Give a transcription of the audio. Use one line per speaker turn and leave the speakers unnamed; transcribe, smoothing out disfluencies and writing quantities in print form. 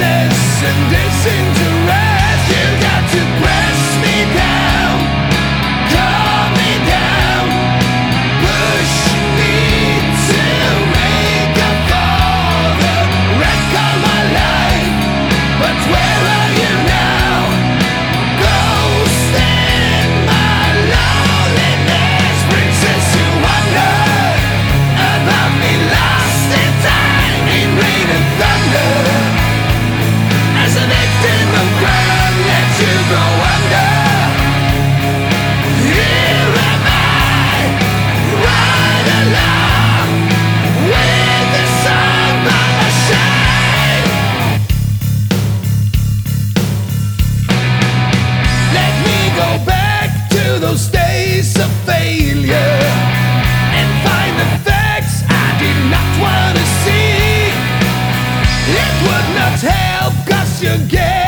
sadness and disinterest. You got to press me down, calm me down, push me to make up for the wreck of my life. But where are you now? Ghost in my loneliness, princess, you wonder about me, lost in time in rain and thunder. As a victim of crime, let you go under. Here am I, right along with the sun by my shine. Let me go back to those days of failure and find the facts I did not want to see. It would not help, 'cause you get